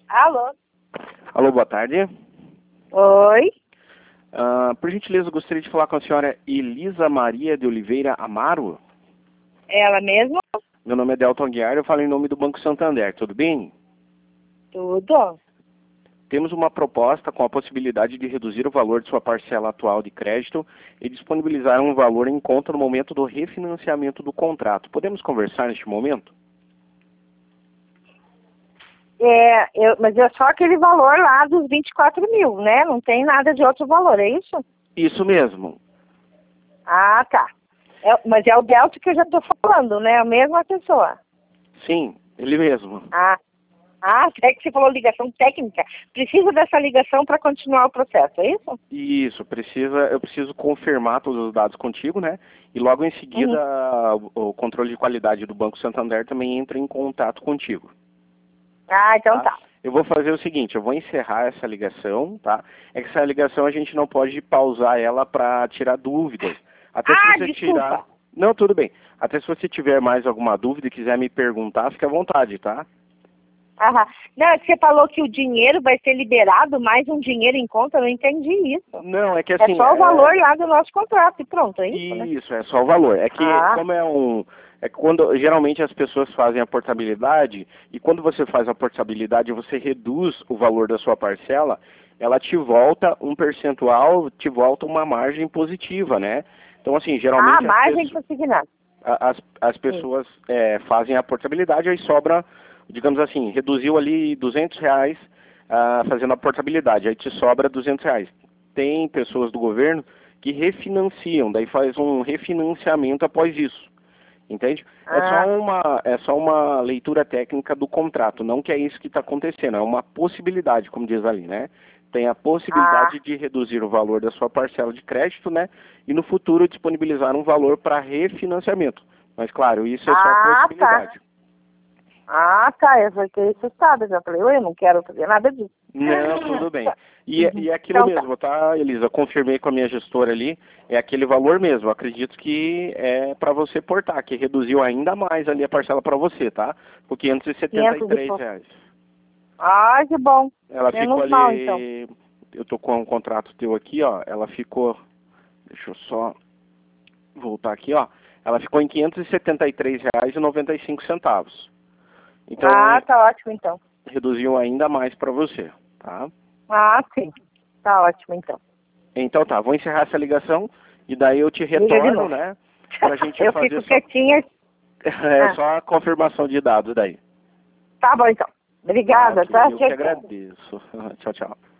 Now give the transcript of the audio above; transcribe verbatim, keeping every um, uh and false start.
Alô? Alô, boa tarde. Oi? Uh, por gentileza, eu gostaria de falar com a senhora Elisa Maria de Oliveira Amaro. Ela mesmo? Meu nome é Delton Aguiar, eu falo em nome do Banco Santander, tudo bem? Tudo. Temos uma proposta com a possibilidade de reduzir o valor de sua parcela atual de crédito e disponibilizar um valor em conta no momento do refinanciamento do contrato. Podemos conversar neste momento? É, eu, mas é só aquele valor lá dos vinte e quatro mil, né? Não tem nada de outro valor, é isso? Isso mesmo. Ah, tá. É, mas é o Delta que eu já tô falando, né? A mesma pessoa. Sim, ele mesmo. Ah, ah, até que você falou ligação técnica. Precisa dessa ligação para continuar o processo, é isso? Isso, precisa, eu preciso confirmar todos os dados contigo, né? E logo em seguida Uhum. o, o controle de qualidade do Banco Santander também entra em contato contigo. Ah, então Tá? tá. Eu vou fazer o seguinte, eu vou encerrar essa ligação, tá? É que essa ligação a gente não pode pausar ela para tirar dúvidas. Até se Ah, você desculpa. tirar... Não, tudo bem. Até se você tiver mais alguma dúvida e quiser me perguntar, fique à vontade, tá? Aham. Não, é que você falou que o dinheiro vai ser liberado, mais um dinheiro em conta, eu não entendi isso. Não, é que É assim... só o é... valor lá do nosso contrato e pronto, é isso, né? Isso, é só o valor. É que Ah, como é um... É que quando geralmente as pessoas fazem a portabilidade, e quando você faz a portabilidade, você reduz o valor da sua parcela, ela te volta um percentual, te volta uma margem positiva, né? Então, assim, ah, geralmente as, margem pesso- consignada. a- as, as Sim. pessoas é, fazem a portabilidade, aí sobra, digamos assim, reduziu ali duzentos reais ah, fazendo a portabilidade, aí te sobra duzentos reais. Tem pessoas do governo que refinanciam, daí faz um refinanciamento após isso. Entende? É só Ah, uma, é só uma leitura técnica do contrato, não que é isso que está acontecendo, é uma possibilidade, como diz ali, né? Tem a ah, possibilidade de reduzir o valor da sua parcela de crédito, né? E no futuro disponibilizar um valor para refinanciamento. Mas claro, isso é só ah, tá. possibilidade. Ah, tá, eu fiquei assustada, já falei, eu não quero fazer nada disso. Não, tudo bem. E, é- Uhum. e é aquilo Então tá. mesmo, tá, Elisa? Confirmei com a minha gestora ali, é aquele valor mesmo. Acredito que é para você portar, que reduziu ainda mais ali a parcela para você, tá? Por quinhentos e setenta e quinhentos e três pouco. reais. Ah, que bom. Ela ficou Menos mal, então. ali, eu tô com um contrato teu aqui, ó. Ela ficou, deixa eu só voltar aqui, ó. Ela ficou em quinhentos e setenta e três reais e noventa e cinco centavos. Então, Ah, é, tá ótimo, então. reduziu ainda mais para você, tá? Ah, sim. Tá ótimo, então. Então tá, vou encerrar essa ligação e daí eu te Liga de retorno, novo. né? Pra gente Eu fazer fico só, quietinha. é, Ah, só a confirmação de dados daí. tá bom, então. Tá, Obrigada, ok. tá? Eu que Tchau, tchau. agradeço. Tchau, tchau.